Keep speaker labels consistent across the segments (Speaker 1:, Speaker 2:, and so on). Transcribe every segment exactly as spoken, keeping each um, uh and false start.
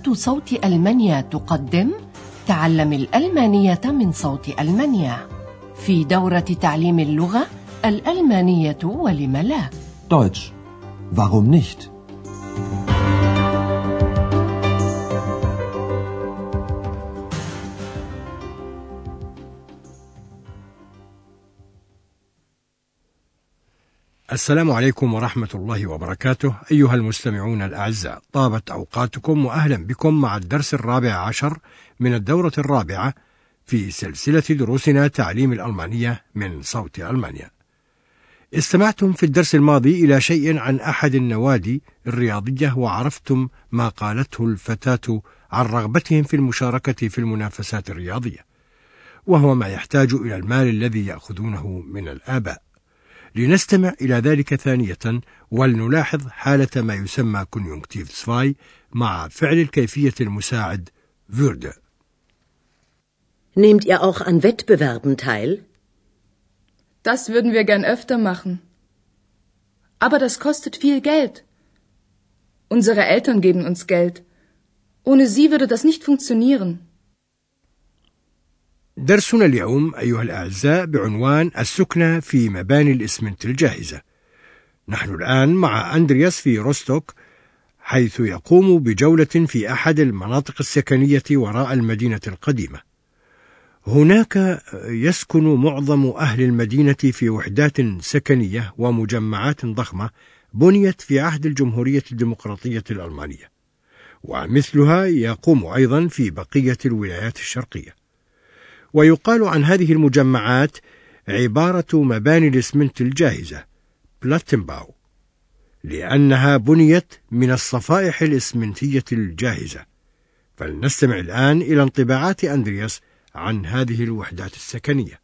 Speaker 1: إذاعة صوت ألمانيا تقدم تعلم الألمانية من صوت ألمانيا في دورة تعليم اللغة الألمانية ولم لا.
Speaker 2: Deutsch. Warum nicht?
Speaker 3: السلام عليكم ورحمة الله وبركاته أيها المستمعون الأعزاء، طابت أوقاتكم وأهلا بكم مع الدرس الرابع عشر من الدورة الرابعة في سلسلة دروسنا تعليم الألمانية من صوت ألمانيا. استمعتم في الدرس الماضي إلى شيء عن أحد النوادي الرياضية وعرفتم ما قالته الفتاة عن رغبتهم في المشاركة في المنافسات الرياضية، وهو ما يحتاج إلى المال الذي يأخذونه من الآباء. لنستمع إلى ذلك ثانية ولنلاحظ حالة ما يسمى كونيونكتيف سفاي مع فعل الكيفية المساعد würde.
Speaker 4: Nehmt ihr auch an Wettbewerben teil?
Speaker 5: Das würden wir gern öfter machen. Aber das kostet viel Geld. Unsere Eltern geben uns Geld. Ohne sie würde das nicht funktionieren.
Speaker 3: درسنا اليوم أيها الأعزاء بعنوان السكنة في مباني الإسمنت الجاهزة. نحن الآن مع أندرياس في روستوك، حيث يقوم بجولة في أحد المناطق السكنية وراء المدينة القديمة. هناك يسكن معظم أهل المدينة في وحدات سكنية ومجمعات ضخمة بنيت في عهد الجمهورية الديمقراطية الألمانية، ومثلها يقوم أيضا في بقية الولايات الشرقية. ويقال عن هذه المجمعات عبارة مباني الإسمنت الجاهزة بلاتنباو، لأنها بنيت من الصفائح الإسمنتية الجاهزة. فلنستمع الآن إلى انطباعات أندرياس عن هذه الوحدات السكنية.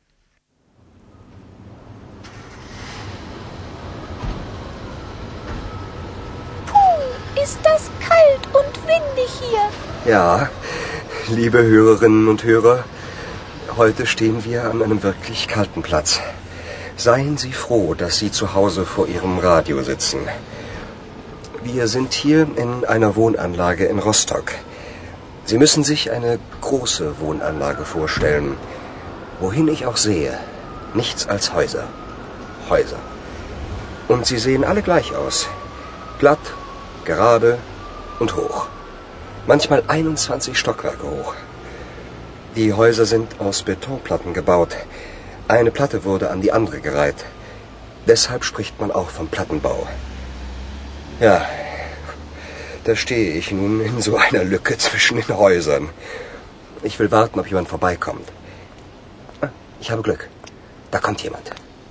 Speaker 6: Puh, ist das kalt und windig hier.
Speaker 7: Ja, liebe Hörerinnen und Hörer, heute stehen wir an einem wirklich kalten Platz. Seien Sie froh, dass Sie zu Hause vor Ihrem Radio sitzen. Wir sind hier in einer Wohnanlage in Rostock. Sie müssen sich eine große Wohnanlage vorstellen. Wohin ich auch sehe, nichts als Häuser. Häuser. Und sie sehen alle gleich aus. Glatt, gerade und hoch. Manchmal einundzwanzig Stockwerke hoch. Die Häuser sind aus Betonplatten gebaut. Eine Platte wurde an die andere gereiht. Deshalb spricht man auch vom Plattenbau. Ja, da stehe ich nun in so einer Lücke zwischen den Häusern. Ich will warten, ob jemand vorbeikommt. Ah, ich habe Glück. Da kommt jemand.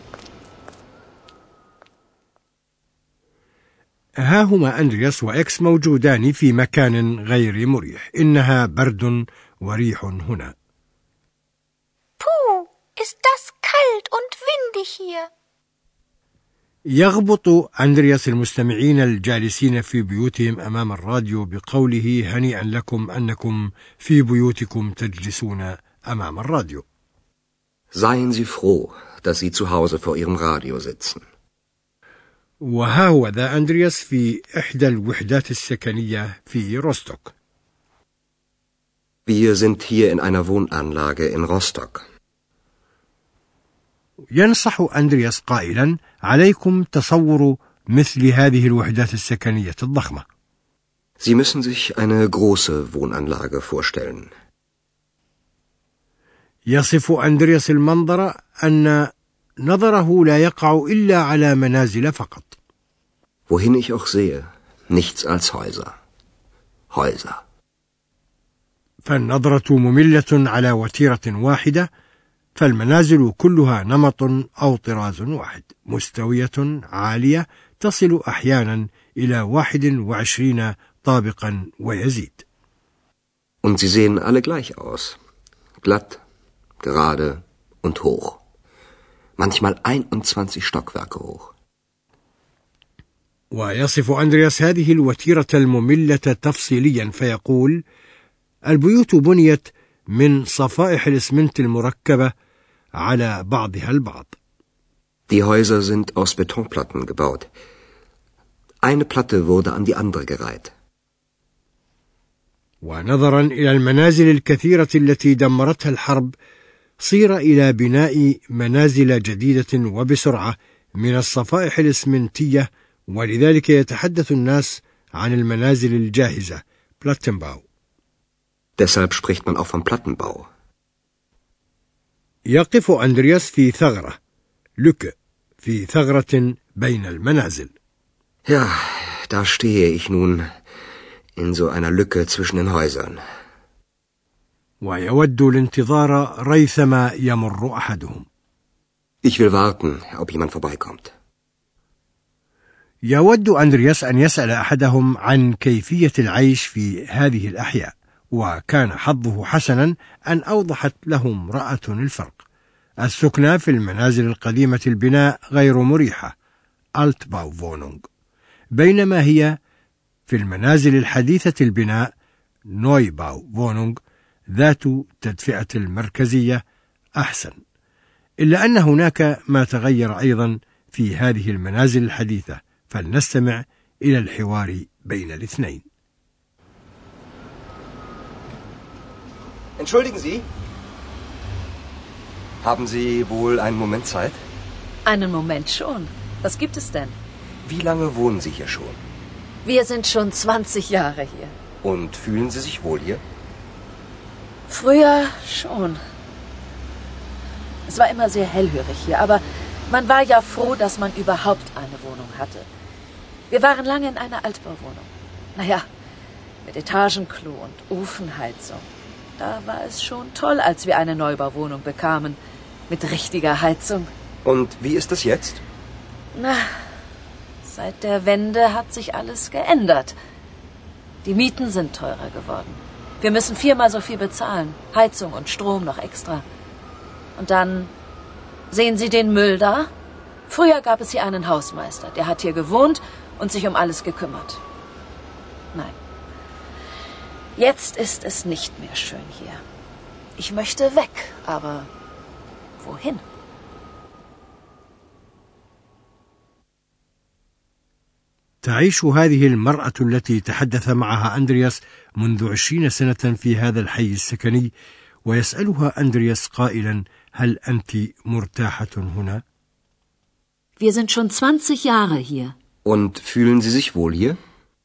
Speaker 3: ها هما أندرياس وإكس موجودان في مكان غير مريح. إنها برد وريح هنا.
Speaker 6: Puh, ist das kalt und windig hier.
Speaker 3: يغبط أندرياس المستمعين الجالسين في بيوتهم أمام الراديو بقوله هنيئا لكم أنكم في بيوتكم تجلسون أمام الراديو.
Speaker 7: Seien Sie froh, dass Sie zu Hause vor Ihrem Radio sitzen.
Speaker 3: وها هو ذا أندرياس في إحدى الوحدات السكنية في روستوك.
Speaker 7: Wir sind hier in einer Wohnanlage in Rostock.
Speaker 3: ينصح أندرياس قائلا عليكم تصور مثل هذه الوحدات السكنية الضخمة.
Speaker 7: Sie müssen sich eine große Wohnanlage vorstellen.
Speaker 3: يصف أندرياس المنظر أن نظره لا يقع إلا على منازل فقط.
Speaker 7: Wohin ich auch sehe, nichts als Häuser. Häuser.
Speaker 3: فالنظرة مملة على وتيرة واحدة، فالمنازل كلها نمط أو طراز واحد، مستوية عالية تصل أحيانا إلى واحد وعشرين طابقا ويزيد.
Speaker 7: Und sie sehen alle gleich aus. Glatt, gerade und hoch. Manchmal einundzwanzig Stockwerke hoch.
Speaker 3: ويصف أندرياس هذه الوتيرة المملة تفصيليا فيقول البيوت بنيت من صفائح الإسمنت المركبة على بعضها البعض.
Speaker 7: Die Häuser sind aus Betonplatten gebaut. Eine Platte wurde an die andere gereiht.
Speaker 3: ونظرا إلى المنازل الكثيرة التي دمرتها الحرب صير إلى بناء منازل جديدة وبسرعة من الصفائح الإسمنتية، ولذلك يتحدث الناس عن المنازل الجاهزة Plattenbau.
Speaker 7: Deshalb spricht man auch vom Plattenbau.
Speaker 3: يقف أندرياس في ثغرة Lücke في ثغرة بين المنازل.
Speaker 7: Ja, da stehe ich nun in so einer Lücke zwischen den Häusern.
Speaker 3: ويود الانتظار ريثما يمر أحدهم.
Speaker 7: Ich will warten, ob jemand vorbeikommt.
Speaker 3: يود أندرياس أن يسأل أحدهم عن كيفية العيش في هذه الأحياء، وكان حظه حسنا أن أوضحت له امرأة الفرق. السكنى في المنازل القديمة البناء غير مريحة Altbauwohnung، بينما هي في المنازل الحديثة البناء Neubauwohnung ذات تدفئة المركزية أحسن. إلا أن هناك ما تغير أيضا في هذه المنازل الحديثة، فلنستمع إلى الحوار بين الاثنين.
Speaker 7: Entschuldigen Sie, haben Sie wohl einen Moment Zeit?
Speaker 8: Einen Moment schon. Was gibt es denn?
Speaker 7: Wie lange wohnen Sie hier schon?
Speaker 8: Wir sind schon zwanzig Jahre hier.
Speaker 7: Und fühlen Sie sich wohl hier?
Speaker 8: Früher schon. Es war immer sehr hellhörig hier, aber man war ja froh, dass man überhaupt eine Wohnung hatte. Wir waren lange in einer Altbauwohnung. Naja, mit Etagenklo und Ofenheizung. Da war es schon toll, als wir eine Neubauwohnung bekamen. Mit richtiger Heizung.
Speaker 7: Und wie ist das jetzt?
Speaker 8: Na, seit der Wende hat sich alles geändert. Die Mieten sind teurer geworden. Wir müssen viermal so viel bezahlen. Heizung und Strom noch extra. Und dann, sehen Sie den Müll da? Früher gab es hier einen Hausmeister. Der hat hier gewohnt und sich um alles gekümmert. Nein. Jetzt ist es nicht mehr schön hier. Ich möchte weg, aber wohin?
Speaker 3: تعيش هذه المرأة التي تحدث معها أندرياس منذ عشرين سنة في هذا الحي السكني، ويسألها أندرياس قائلا: هل أنت مرتاحة هنا؟
Speaker 8: Wir sind schon zwanzig Jahre hier.
Speaker 7: Und fühlen Sie sich wohl hier?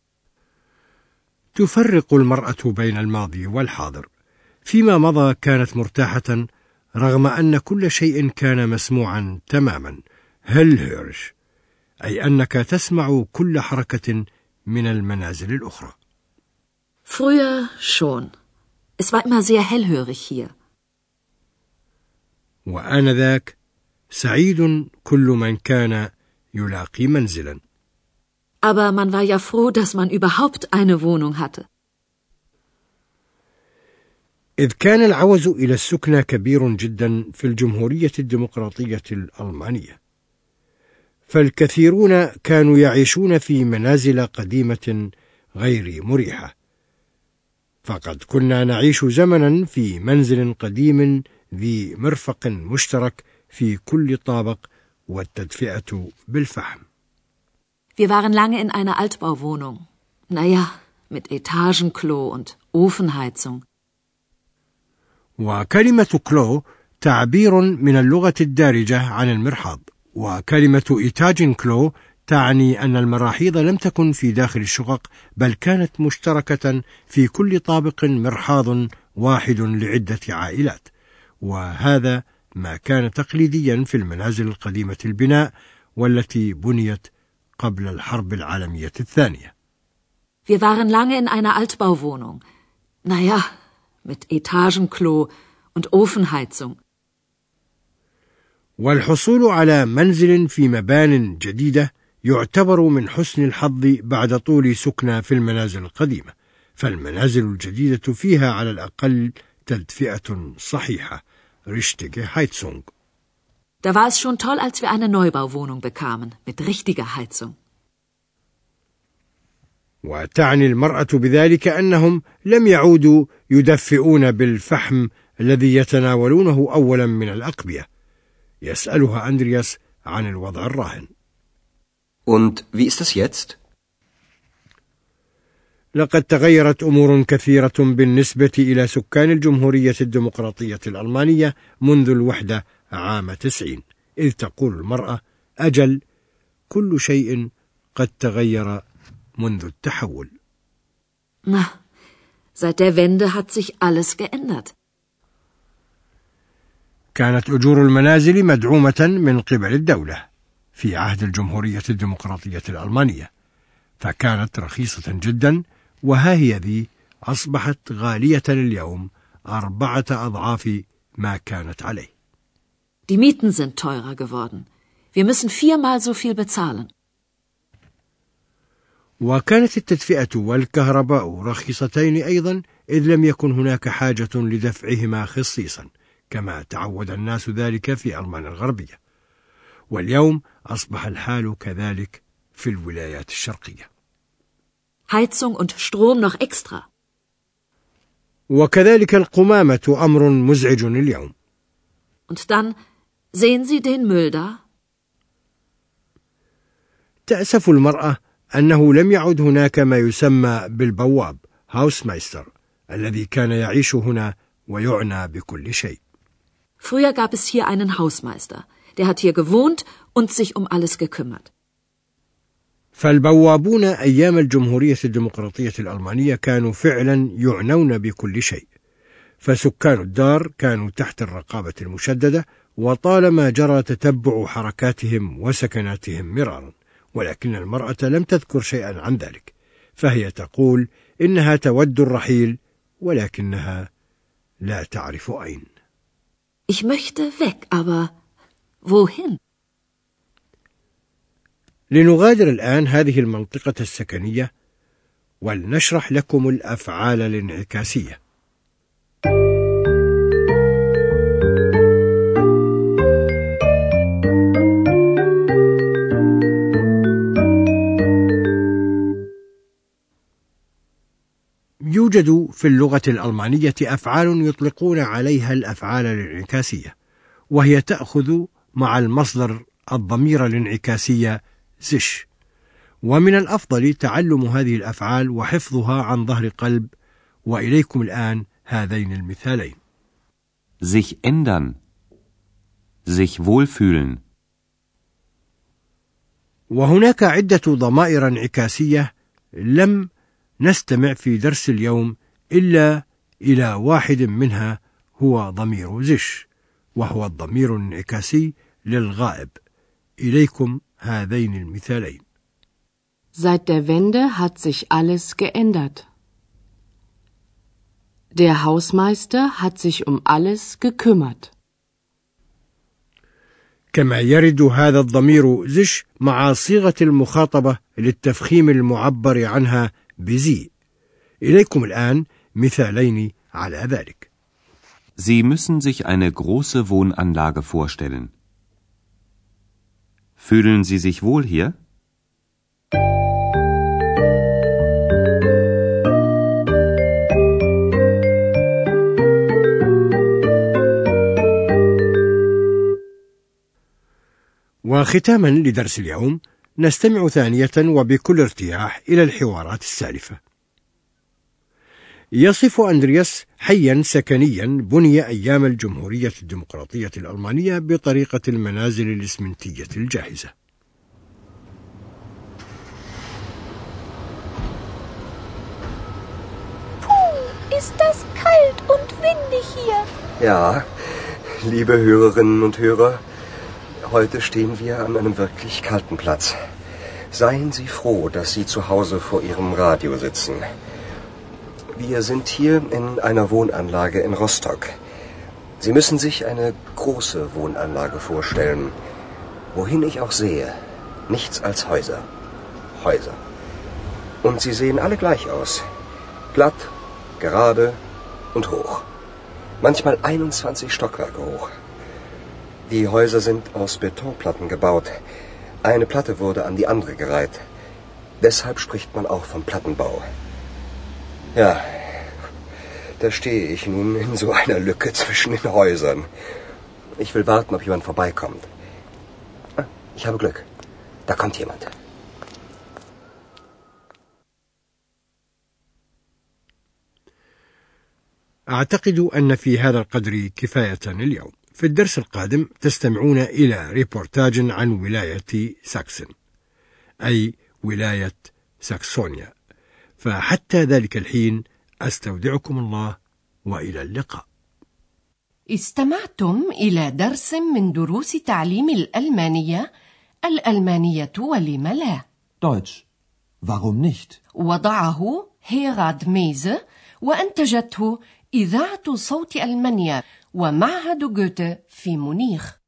Speaker 3: تفرق المرأة بين الماضي والحاضر. فيما مضى كانت مرتاحة رغم أن كل شيء كان مسموعا تماما hellhörig، أي أنك تسمع كل حركة من المنازل الأخرى.
Speaker 8: Früher schon. Es war immer sehr hellhörig hier.
Speaker 3: وآنذاك سعيد كل من كان يلاقي منزلا.
Speaker 8: Aber man war ja froh, dass man überhaupt eine Wohnung hatte.
Speaker 3: إذ كان العوز إلى السكنى كبير جدا في الجمهورية الديمقراطية الألمانية، فالكثيرون كانوا يعيشون في منازل قديمة غير مريحة، فقد كنا نعيش زمنا في منزل قديم ذي مرفق مشترك في كل طابق والتدفئة بالفحم.
Speaker 8: Wir waren lange in einer Altbauwohnung. Naja, mit Etagenklo und Ofenheizung.
Speaker 3: وكلمة كلو تعبير من اللغة الدارجة عن المرحاض، وكلمة إيتاجن كلو تعني أن المراحيض لم تكن في داخل الشقق، بل كانت مشتركة في كل طابق مرحاض واحد لعدة عائلات، وهذا ما كان تقليديا في المنازل القديمة البناء والتي بنيت قبل الحرب العالمية الثانية.
Speaker 8: Wir waren lange in einer Altbauwohnung. Naja, mit Etagenklo und Ofenheizung.
Speaker 3: والحصول على منزل في مبان جديدة يعتبر من حسن الحظ بعد طول سكنى في المنازل القديمة، فالمنازل الجديدة فيها على الأقل تدفئة صحيحة richtige Heizung.
Speaker 8: Da war es schon toll, als wir eine Neubauwohnung bekamen, mit richtiger Heizung.
Speaker 3: وتعني المرأة بذلك أنهم لم يعودوا يدفئون بالفحم الذي يتناولونه أولا من الأقبية. يسألها أندرياس عن الوضع الراهن.
Speaker 7: Und wie ist das jetzt?
Speaker 3: لقد تغيرت أمور كثيرة بالنسبة إلى سكان الجمهورية الديمقراطية الألمانية منذ الوحدة عام تسعين، إذ تقول المرأة: أجل، كل شيء قد تغير منذ التحول.
Speaker 8: Na, seit der Wende hat sich alles geändert.
Speaker 3: كانت أجور المنازل مدعومة من قبل الدولة في عهد الجمهورية الديمقراطية الألمانية، فكانت رخيصة جدا، وها هي ذي أصبحت غالية اليوم أربعة أضعاف ما كانت عليه.
Speaker 8: Die Mieten sind teurer geworden. Wir müssen viermal so viel bezahlen.
Speaker 3: وكانت التدفئة والكهرباء رخيصتين أيضا، إذ لم يكن هناك حاجة لدفعهما خصيصا كما تعود الناس ذلك في ألمانيا الغربية. واليوم أصبح الحال كذلك في الولايات الشرقية.
Speaker 8: Heizung und Strom noch extra.
Speaker 3: وكذلك القمامة أمر مزعج اليوم.
Speaker 8: Und dann sehen Sie den Müll da?
Speaker 3: تأسف المرأة أنه لم يعد هناك ما يسمى بالبواب هاوسمايستر الذي كان يعيش هنا ويعنى بكل شيء.
Speaker 8: Früher gab es hier einen Hausmeister. Der hat hier gewohnt und sich um alles gekümmert.
Speaker 3: فالبوابون أيام الجمهورية الديمقراطية الألمانية كانوا فعلا يعنون بكل شيء، فسكان الدار كانوا تحت الرقابة المشددة، وطالما جرى تتبع حركاتهم وسكناتهم مرارا، ولكن المرأة لم تذكر شيئا عن ذلك، فهي تقول إنها تود الرحيل ولكنها لا تعرف أين.
Speaker 8: Ich möchte weg, aber wohin?
Speaker 3: لنغادر الآن هذه المنطقة السكنية ولنشرح لكم الأفعال الانعكاسية. يوجد في اللغة الألمانية أفعال يطلقون عليها الأفعال الانعكاسية، وهي تأخذ مع المصدر الضمير الانعكاسية sich، ومن الأفضل تعلم هذه الأفعال وحفظها عن ظهر قلب، وإليكم الآن هذين المثالين.
Speaker 9: sich ändern, sich wohlfühlen.
Speaker 3: وهناك عدة ضمائر انعكاسية لم نستمع في درس اليوم إلا إلى واحد منها، هو ضمير sich، وهو الضمير الانعكاسي للغائب. إليكم هذين المثالين.
Speaker 1: Seit der Wende hat sich alles geändert. Der Hausmeister hat sich um alles gekümmert.
Speaker 3: كما يرد هذا الضمير sich مع صيغة المخاطبة للتفخيم المعبر عنها بزي. إليكم الآن مثالين على ذلك.
Speaker 9: Sie müssen sich eine große Wohnanlage vorstellen. Fühlen Sie sich wohl hier?
Speaker 3: وختاما لدرس اليوم نستمع ثانية وبكل ارتياح إلى الحوارات السالفة. يصف أندرياس حيا سكنيا بني أيام الجمهورية الديمقراطية الألمانية بطريقة المنازل الإسمنتية الجاهزة.
Speaker 6: Puh, ist das kalt und windig hier.
Speaker 7: Ja, liebe Hörerinnen und Hörer, heute stehen wir an einem wirklich kalten Platz. Seien Sie froh, dass Sie zu Hause vor Ihrem Radio sitzen. Wir sind hier in einer Wohnanlage in Rostock. Sie müssen sich eine große Wohnanlage vorstellen. Wohin ich auch sehe, nichts als Häuser. Häuser. Und sie sehen alle gleich aus. Glatt, gerade und hoch. Manchmal einundzwanzig Stockwerke hoch. Die Häuser sind aus Betonplatten gebaut. Eine Platte wurde an die andere gereiht. Deshalb spricht man auch vom Plattenbau. Ja, da stehe ich nun in so einer Lücke zwischen den Häusern. Ich will warten, ob jemand vorbeikommt. Ah, ich habe Glück. Da kommt jemand.
Speaker 3: أعتقد أن في هذا القدر كفاية اليوم. في الدرس القادم تستمعون إلى ريبورتاج عن ولاية ساكسن، أي ولاية ساكسونيا. فحتى ذلك الحين أستودعكم الله وإلى اللقاء.
Speaker 1: استمعتم إلى درس من دروس تعليم الألمانية. الألمانية ولم لا؟
Speaker 2: Deutsch. Warum nicht?
Speaker 1: وضعه هيراد ميزه وأنتجته إذاعة صوت ألمانيا ومعهد جوته في مونيخ.